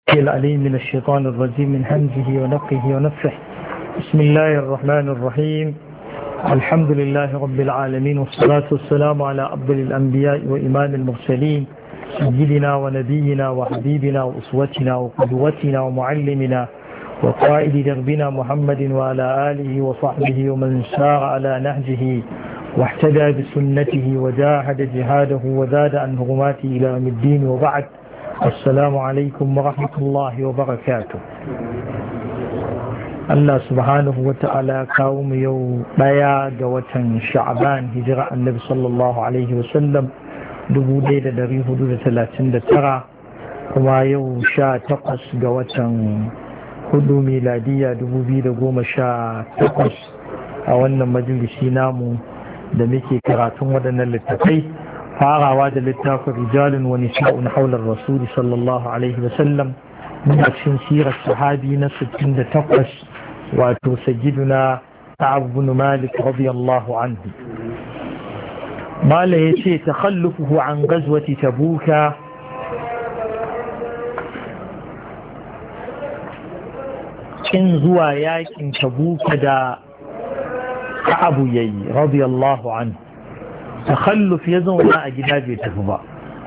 العليم من الشيطان الرجيم من همزه ونفخه ونفخه. بسم الله الرحمن الرحيم. الحمد لله رب العالمين، والصلاة والسلام على أفضل الأنبياء وإمام المرسلين سيدنا ونبينا وحبيبنا وأسوتنا وقدوتنا ومعلمنا وقائد دربنا محمد وعلى آله وصحبه ومن سار على نهجه واحتدى بسنته وجاهد جهاده وزاد عن هرماته إلى يوم الدين، وبعد. السلام عليكم ورحمة الله وبركاته. Allah subhanahu wa ta'ala kawo mu yau ɗaya ga watan sha'ban hijira annabi sallallahu alaihi wasallam 1439, kuma yau 18 ga watan hudu miladiya 2018 a wannan majalisi namu da muke karatun waɗannan littafai, farawa da littafin rijalun wa nisa'un haular rasuli sallallahu alaihi wasallam muna cikin sirar sahabi na 68 wato sayyiduna Ka'ab bin Malik radiyallahu anhu. mala yace takhallufuhu an ghazwati tabuka, kin zuwa yakin tabuka da Ka'ab yayi radiyallahu anhu. takhalluf ya zauna a gida bai tafi ba.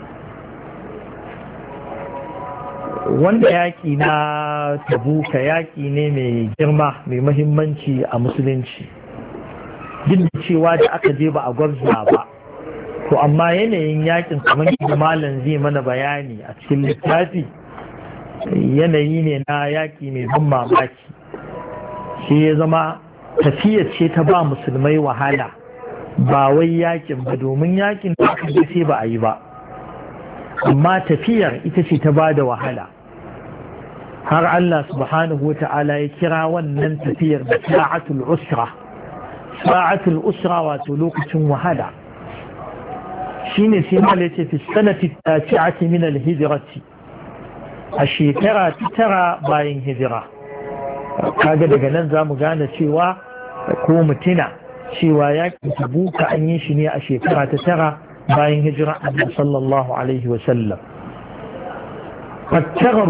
wanda yaƙi na tabuka yaƙi ne mai girma mai mahimmanci a musulunci, duk da cewa da aka je ba a gwabza ba, to amma yanayin yaƙin kamar da malam zai mana bayani a cikin littafi, yanayi ne na yaƙi mai ban mamaki. shi ya zama tafiyar ce ta ba musulmai wahala, ba wai yaƙin ba, domin yaƙin da aka je sai ba a yi ba, amma tafiyar ita ce ta ba da wahala. har Allah subhanahu wa ta'ala ya kira wannan tafiyar da sa'atul usra. sa'atul usra wato lokacin wahala. shine sai mala yace fi sanati tasi'ati min al-hijrati, a shekara ta tara bayan hijira. kaga daga nan zamu gane cewa ko mutuna cewa yakin tabuka an yi shi ne a shekara ta tara bayan hijira annabi sallallahu alaihi wa sallam. fattarar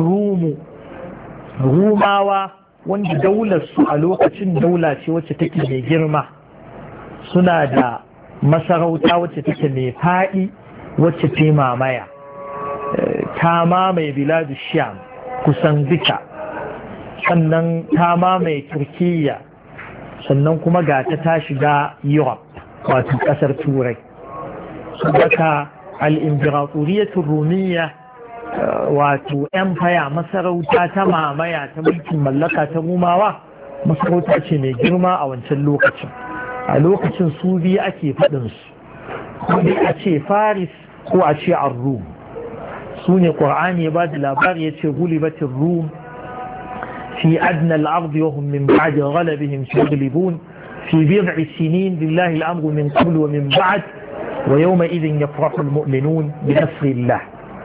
rumawa wanda daular su a lokacin daula ce wacce take mai girma, suna da masarauta wacce take mai faɗi, wacce ta mamaya, ta mamaye biladu sham kusan duka, sannan ta mamaye turkiyya, sannan kuma ga ta shiga europe wato ƙasar turai. saboda al'imperatoriyatul rumiyya wato empire, masarauta ta mamaya ta mulkin mallaka ta rumawa, masarauta ce mai girma a wancan lokacin. a lokacin su biyu ake faɗinsu, ko a ce faris ko a ce ar-rum. su ne ƙur'ani ya ba da labari ya ce gulibatin rum fi adna al-ardi wa hum min ba'di ghalabihim saghlibun fi bid'i sinin lillahi al-amru min qabl wa min ba'd wa yawma idhin yafrahu al-mu'minun bi nasrillah.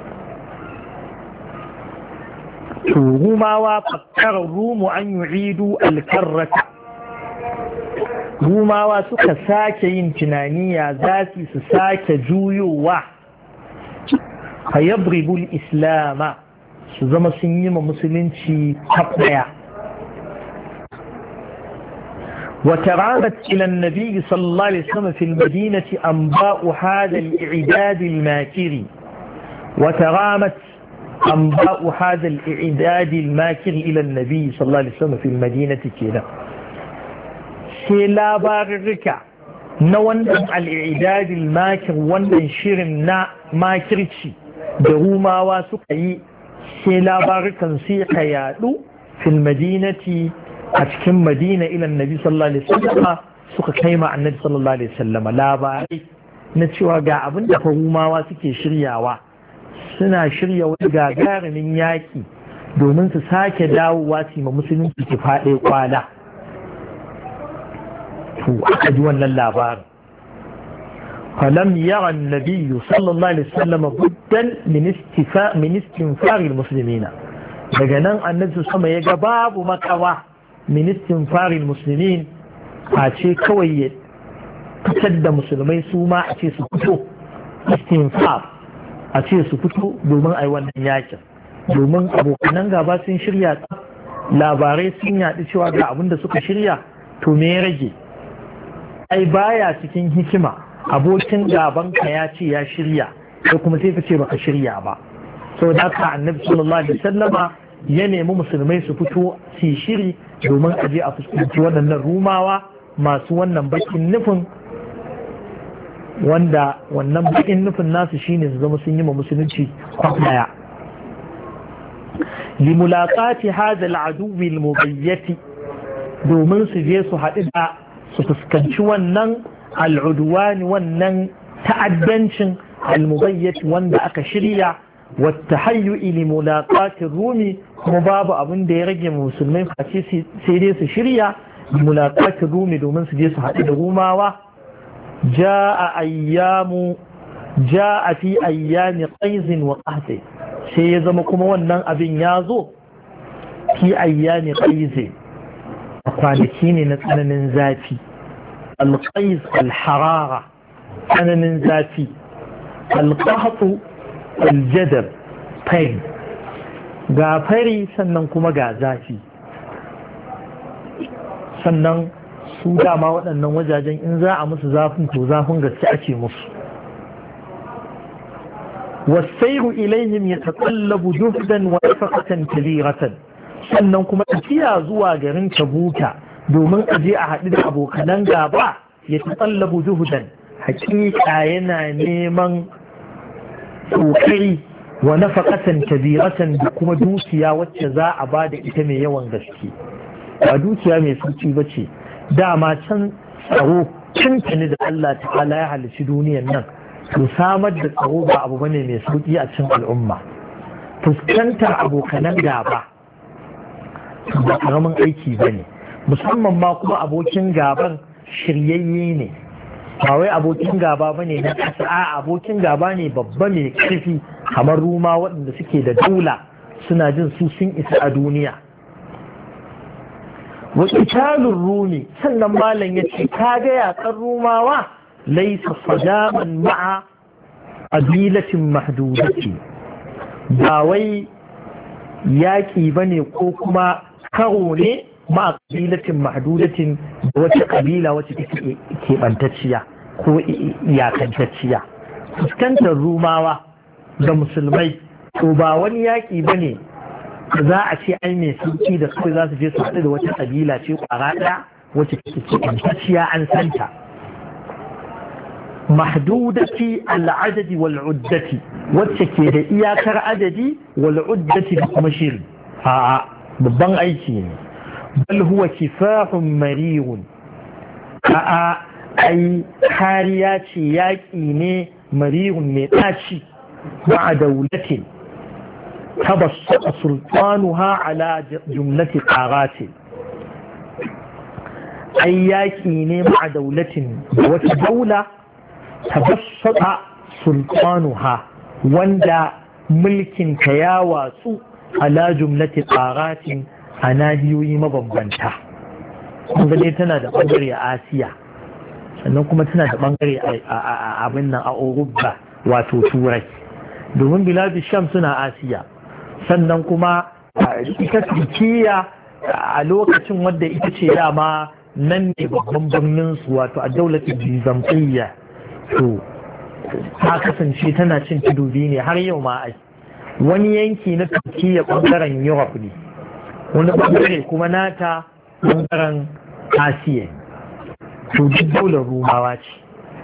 rumawa fakkarar rumu an yu'idu al-karrata. rumawa suka sake yin tunani ya zafi su sake juyowa, fayabribul islama, su zama sun yi ma musulunci taɓaya. وترامت إلى النبي صلى الله عليه وسلم في المدينة أنباء هذا الإعداد الماكر. وترامت أنباء هذا الإعداد الماكر إلى النبي صلى الله عليه وسلم في المدينة كده. سيلا بارك نوان الإعداد الماكر وان شرنا ماكرتي دروما واسقي سيلا بارك سيقا يادو في المدينة أتكم مدينة إلى النبي صلى الله عليه وسلم سوق كيما عن النبي صلى الله عليه وسلم. لا بارك نتشوى قاعبن دفروما واسكي شرياوا، suna shirya wani gagarumin yaki domin su sake dawowa su ma musulunci ki faɗe kwana. to aka ji wannan labarin. falam yara nabiyyu sallallahu alaihi wasallam buddan min istinfaril muslimina. daga nan annabi sama ya ga babu makawa min istinfaril muslimin, a ce kawai ya fitar da musulmai su ma a ce su fito istinfar, a ce su fito domin a yi wannan yakin. domin abokanan gaba sun shirya labarai sun yaɗu cewa ga abin da suka shirya, to me ya rage? ai baya cikin hikima abokin gabanka ya ce ya shirya ko kuma sai ka ce baka shirya ba. sau da haka annabi sallallahu alaihi wasallama ya nemi musulmai su fito su shiri domin a je a fuskanci waɗannan rumawa masu wannan bakin nufin, wanda wannan bakin nufin nasu shine su zama sun yi ma musulunci kwafaya. limulaqati hadha al-aduw al-mubayyati, domin su je su haɗu da su fuskanci wannan al'udwani, wannan ta'addancin al-mubayyati wanda aka shirya, والتحيؤ لملاقات الروم kuma babu abin da ya rage musulmai face sai dai su shirya mulaqatir rumi domin su je su haɗu da rumawa. jaa fi ayyami qais wa qahd, sai ya zama kuma wannan abin ya zo fi ayyami qais, kwanaki ne na tsananin zafi. al-qais al-harara, tsananin zafi. al-qahd aljadar, fari, ga fari sannan kuma ga zafi. sannan su dama waɗannan wajajen in za a musu zafin to zafin gaske ake musu. wasairu ilayhim yataqallabu juhdan wa nafaqatan kabiratan, sannan kuma tafiya zuwa garin Tabuka domin a je a haɗu da abokanan gaba yataqallabu juhdan, hakika yana neman kokari wa nafaqatan kabiratan, da kuma dukiya wacce za a ba da ita mai yawan gaske, ba dukiya mai sauki bace. dama can tsaro tuntuni da Allah ta'ala ya halicci duniyar nan, to samar da tsaro ba abu bane mai sauki a cikin al'umma. fuskantar abokanan gaba ba karamin aiki bane, musamman ma kuma abokin gaban shiryayye ne, ba wai abokin gaba bane na ƙasa, a abokin gaba ne babba mai ƙarfi kamar Ruma waɗanda suke da daula, suna jin su sun isa a duniya. wa qitalur rumi, sannan malam yace ka ga yakan Rumawa laysa sadaman ma'a qabilatin mahdudati, ba wai yaƙi bane ko kuma karo ne ma ƙabilatin mahdudatin da wata ƙabila wacce take keɓantacciya ko iyakantacciya. fuskantar Rumawa da musulmai to ba wani yaƙi ba ne za a ce ai mai sauki da kawai za su je su haɗu da wata ƙabila ce ƙwara ɗaya wacce take keɓantacciya an santa. mahdudati al'adadi wal'uddati, wacce ke da iyakar adadi wal'uddati da kuma shiri. a'a babban aiki ne. bal huwa kifahun mariyun, a'a ai kariya ce, yaƙi ne mariyun mai ɗaci. ma'a daulatin tabassata sultanuha ala jumlati qarati, ai yaƙi ne ma'a daulatin da wata daula tabassata sultanuha wanda mulkin ta ya watsu ala jumlati qaratin a nahiyoyi mabambanta. kuma dai tana da bangare a Asiya, sannan kuma tana da bangare a abin nan a Urubba wato Turai, domin biladu Sham suna Asiya. sannan kuma ita Turkiya a lokacin wadda ita ce dama nan ne babban birnin su wato a daulatin Bizantiyya, to ta kasance tana cin tudu biyu ne har yau ma ai. wani yanki na Turkiya bangaren Europe ne, wani bangare kuma nata bangaren Asiya, to duk daular Rumawa ce.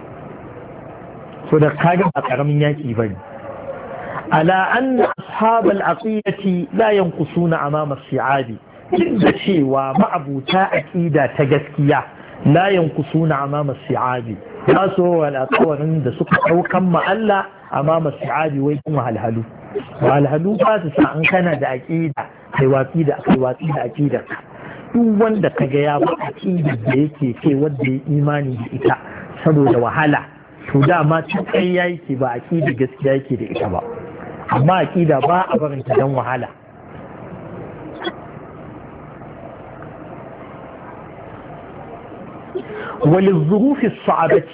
so da kaga ba karamin yaki bane. ala anna ashabal aqidati la yanqusuna amama as-si'abi, duk da cewa ma'abuta aqida ta gaskiya la yanqusuna amama as-si'abi, ba so wala kawarin da suka daukan ma Allah amama as-si'abi wai kuma halhalu ba su sa an kana da aqida kai watsi da aqida. duk wanda kaga ya ba aqida da yake ce wanda ya imani da ita saboda wahala, to dama ta kai yake ba aqida gaskiya yake da ita ba. amma aqida ba a barin ta dan wahala. وللظروف الصعبة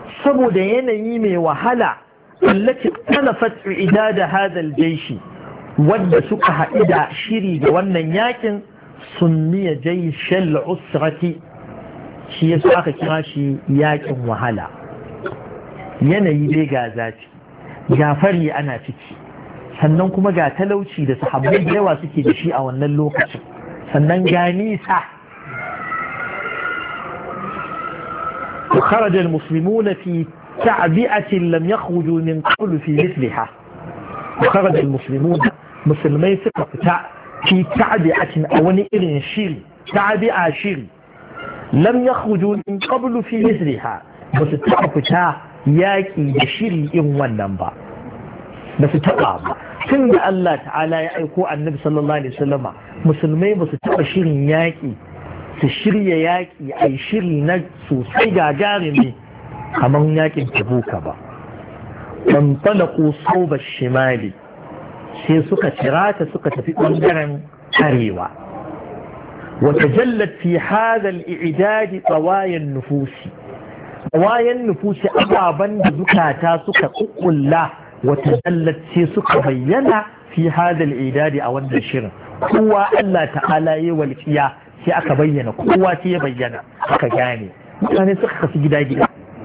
saboda yanayi mai wahala التي اختلفت إعداد هذا الجيش wadda suka haɗu da shiri ga wannan yakin sunniya jaishal usrati, shi yasa aka kira shi yakin wahala. Yanayi dai ga zafi, ga fari ana ciki, sannan kuma ga talauci da sahabbai da yawa suke da shi a wannan lokacin, sannan ga nisa. وخرج المسلمون في تعبئة لم يخرجوا من قبل في مثلها. وخرج المسلمون مسلمي ثقة في تعبئة أو نئر شيري، تعبئة شيري لم يخرجوا من قبل في مثلها، بس تعبئة ياكي بشيري إن وننبا بس تعبئة tun da Allah ta'ala ya aiko annabi sallallahu alaihi wasallama musulmai ba su taɓa shirin yaƙi su shirya yaƙi a shiri na sosai gagarumi kamar yaƙin tabuka ba. ban talaku soba shimali sai suka cirata suka tafi ɓangaren arewa. wata jallat fi hadal i'idadi tsawayen nufusi ababen da zukata suka kukkulla wata jallat sai suka bayyana fi hadal i'idadi a wannan shirin. kowa Allah ta'ala ya walƙiya sai aka bayyana, kowa sai ya bayyana aka gane, mutane suka kasu gida-gida.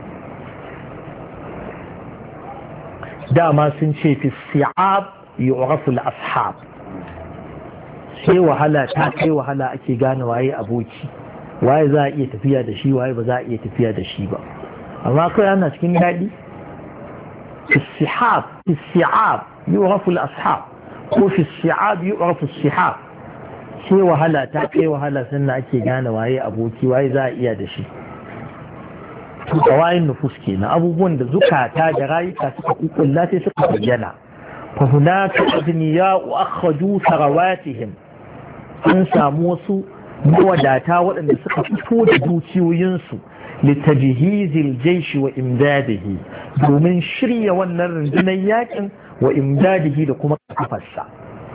dama sun ce fi si'ab yu'rafu al-ashab, sai wahala ta kai wahala ake gane waye aboki, waye za a iya tafiya da shi, waye ba za a iya tafiya da shi ba. amma kai ana cikin daɗi, fi si'ab yu'rafu al-ashab ko fi si'ab yu'rafu as-sihab. sai wahala ta kai wahala sannan ake gane waye aboki, waye za a iya da shi. tawayin nufus kenan, abubuwan da zukata da rayuka suka kukulla sai suka bayyana. fa hunaka adniya wa akhraju sarawatihim, an samu wasu mawadata waɗanda suka fito da dukiyoyinsu litajhizil jaysh wa imdadihi, domin shirya wannan rundunar yakin wa imdadihi da kuma kafarsa.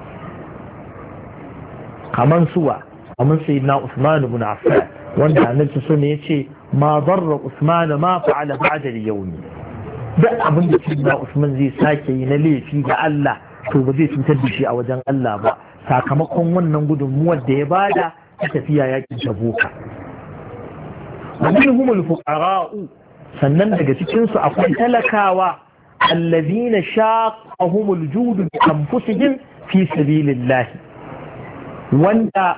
kaman suwa kaman sayyidina Usman ibn Affan, wanda annabi sunne yace ma darra Usman ma fa'ala ba'da al-yawm. duk abin da sayyidina Usman zai sake yi na laifi ga Allah to ba zai cutar da shi a wajen Allah ba, sakamakon wannan gudunmuwar da ya bada ta tafiya yakin Tabuka. wa minhum al-fuqara'u, sannan daga cikin su akwai talakawa allazina shaqahum al-jud bi anfusihim fi sabilillah, wanda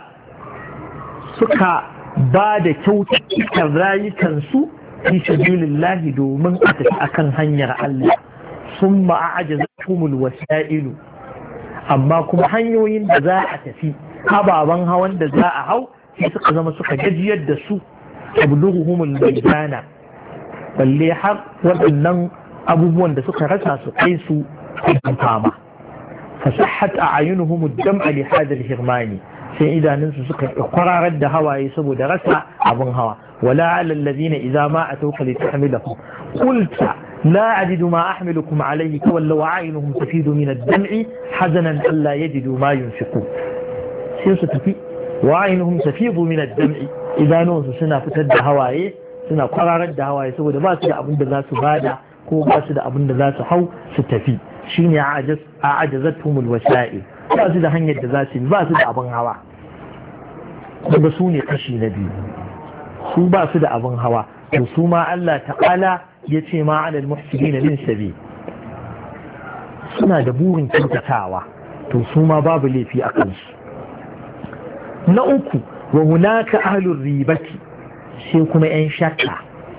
suka ba da kyaututtukan rayukansu fi sabilillahi domin a tafi akan hanyar Allah. sun ma'ajazatumul wasa'ilu, amma kuma hanyoyin da za a tafi, ababen hawan da za a hau sai suka zama suka gajiyar da su. tablughumul baydana, balle har waɗannan abubuwan da suka rasa su kai su fama. fasahhat a'yunuhum ad-dam'a li hadha al-hirmani, sai idanunsu suka kwararar da hawaye saboda rasa abin hawa. wala ala alladhina idza ma atawka litahmilahum qulta la ajidu ma ahmilukum alayhi tawallaw a'yunuhum tafidu min ad-dam'i hazanan alla yajidu ma yunfiqun. sai su tafi wa a'yunuhum tafidu min ad-dam'i, idanunsu suna fitar da hawaye, suna kwararar da hawaye saboda ba su da abin da za su bada ko ba su da abin da za su hau su tafi. shine a'jazatumul wasa'il, ba su da hanyar da za su yi, ba su da abin hawa. kuma su ne kashi na biyu, su ba su da abin hawa, to su ma Allah ta'ala ya ce ma alal muhsinin min sabi, suna da burin kyautatawa, to su ma babu laifi a kansu. na uku, wa hunaka ahlur ribati, sai kuma yan shakka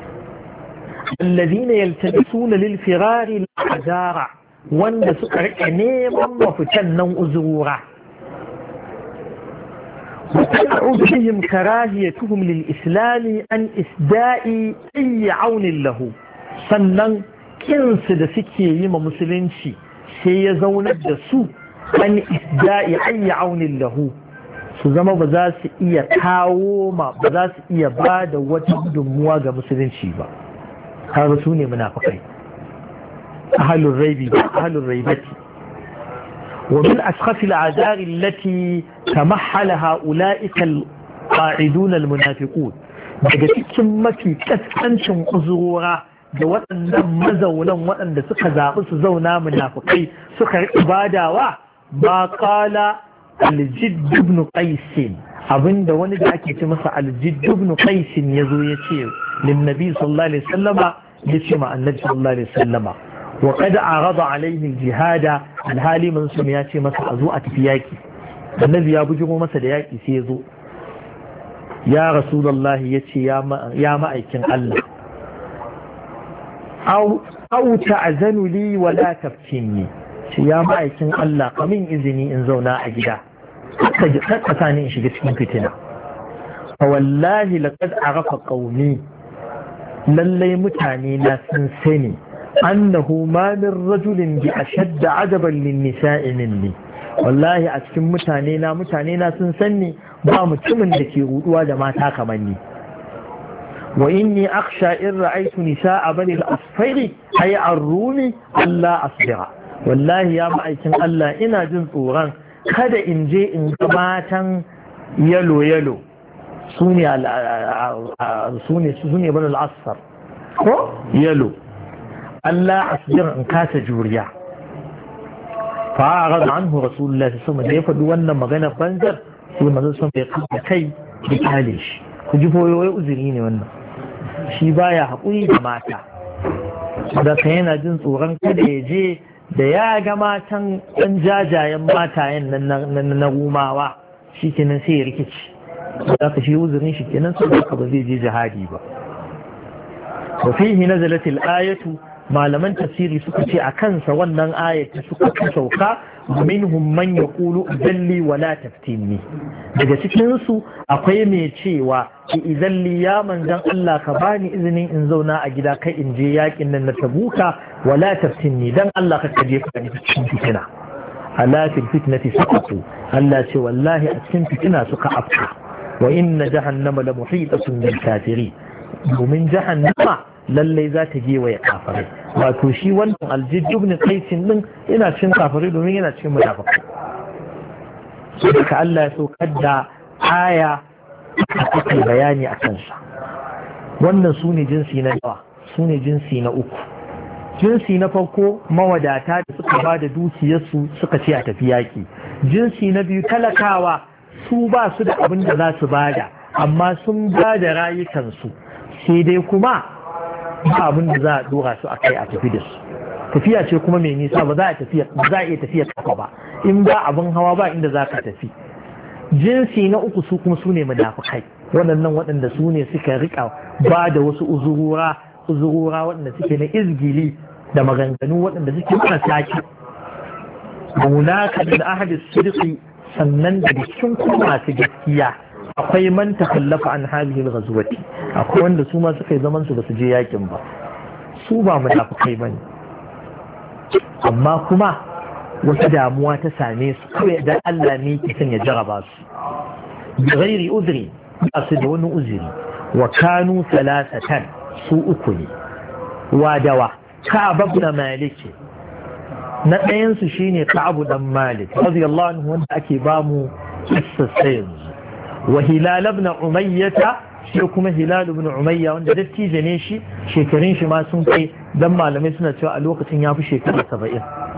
allazina yaltabisuna lil firari al-azara, wanda suka rike neman mafitan nan uzura. وتعود بهم كراهيتهم للإسلام عن إسداء أي عون له. sannan kinsu da suke yi ma musulunci sai ya zaunar da su an isda'i ayi aunin lahu, su zama ba za su iya kawo ba za su iya ba da wata gudunmuwa ga musulunci ba. har su ne munafikai, ahlul raibati. ومن أسخف الأعذار التي تمحلها أولئك القاعدون المنافقون، daga cikin mafi kaskancin uzura da waɗannan mazaunan waɗanda suka zaɓi su zauna munafikai suka badawa, ma qala al-Jidd ibn Qais abinda wani da ake ce masa al-Jidd ibn Qais yazo yace lin nabi sallallahu alaihi wasallama yace ma annabi sallallahu alaihi wasallama wa qad arada alaihi al-jihada al-hali man sun yace masa azo a tafi yaki annabi ya bujiro masa da yaki sai yazo ya rasulullahi yace ya ma'aikin Allah au ta'zanu li wa la taftinni shi ya ma'aikin Allah kamin izini in zauna a gida ka sani in shiga cikin fitina fa wallahi laqad arafa qaumi lallai mutane na sun sani annahu ma min rajulin bi ashadda ajaban lin nisa'i minni wallahi a cikin mutane na sun sanni ba mutumin da ke ruduwa da mata kamar ni wa inni akhsha in ra'aytu nisa'a bani al-asfari ay ar-rumi alla asbira wallahi ya ma'aikin Allah ina jin tsoron kada in je in ga matan yalo sune bani al-asfar ko yalo Allah asbira in kasa juriya fa'arad anhu rasulullah sallallahu alaihi wasallam da ya faɗi wannan magana banzar sai manzo sun bai kai da kale shi ku ji boyoyi uzuri ne wannan shi baya haƙuri da mata da ka yana jin tsoron kada ya je da ya ga matan ɗan jajayen matayen na rumawa shi kenan sai ya rikici da ka shi uzurin shi kenan sai ka ba zai je jihadi ba wa fihi nazalat al-ayatu malaman tafsiri suka ce a kansa wannan ayat suka sauka minhum man yaqulu idalli wa la taftinni daga cikin su akwai mai cewa ki idalli ya manzon Allah ka bani izinin in zauna a gida kai in je yakin nan na Tabuka wa la taftinni dan Allah ka je ka ni cikin fitina ala fil fitnati saqatu Allah ce wallahi a cikin fitina suka afka wa inna jahannama la muhitatun bil kafirin domin jahannama lallai za ta je ya kafirai wato shi wannan Al-Jidd ibn Qais din yana cikin kafirai domin yana cikin munafikai so da Allah ya so kadda aya ake bayani a kansa wannan sune jinsi na nawa sune jinsi na uku jinsi na farko mawadata da suka ba da dukiyarsu suka ce a tafi yaki jinsi na biyu talakawa su ba su da abin da za su bada amma sun ba da rayukansu sai dai kuma ba abin da za a dora su a kai a tafi da su tafiya ce kuma mai nisa ba za a iya tafiya kafa ba in ba abin hawa ba inda za ka tafi jinsi na uku su kuma su ne munafikai waɗanda su ne suka rika ba da wasu uzurura waɗanda suke na izgili da maganganu waɗanda suke marasa ki hunaka da ahadis sidqi sannan da cikin kuma masu gaskiya akwai man takallafa an hadhihi al-ghazwati akwai wanda su ma suka yi zaman su basu je yakin ba su ba munafikai bane amma kuma wata damuwa ta same su kawai dan Allah ne ke son ya jaraba su bi ghairi udri ba su da wani uzuri wa kanu salasatan su uku ne wadawa Ka'ab ibn Malik na ɗayan su shine Ka'ab dan Malik radiyallahu anhu wanda ake bamu kissa sai wa Hilal ibn Umayyah shi kuma Hilal ibn Umayyah wanda dattijo ne shi shekarun shi ma sun kai dan malamai suna cewa a lokacin ya fi shekara 70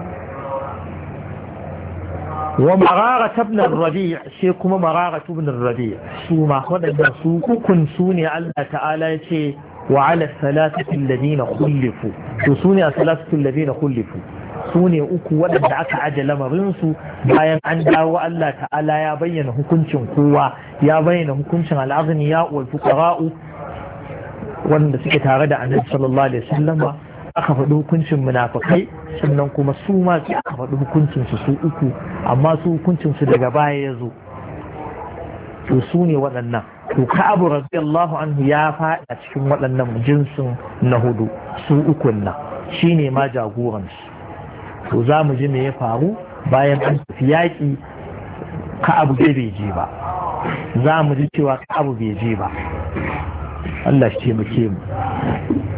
wa Marara ibn Rabi' shi kuma Marara ibn Rabi' su ma wadannan su ukun su ne Allah ta'ala ya ce wa ala salatati alladhina khulifu to su ne salatati alladhina khulifu su ne uku waɗanda aka aje lamarinsu bayan an dawo Allah ta'ala ya bayyana hukuncin kowa ya bayyana hukuncin al'azmi ya wal fuqara'u wanda suke tare da annabi sallallahu alaihi wasallam aka faɗi hukuncin munafikai sannan kuma su ma sai aka faɗi hukuncin su uku amma su hukuncin su daga baya ya zo to su ne waɗannan to Ka'ab radiyallahu anhu ya faɗa cikin waɗannan jinsin na hudu su ukun nan shine ma jagoransu to za mu ji me ya faru bayan an tafi yaƙi Ka'ab bai je ba za mu ji cewa Ka'ab bai je ba Allah shi taimake mu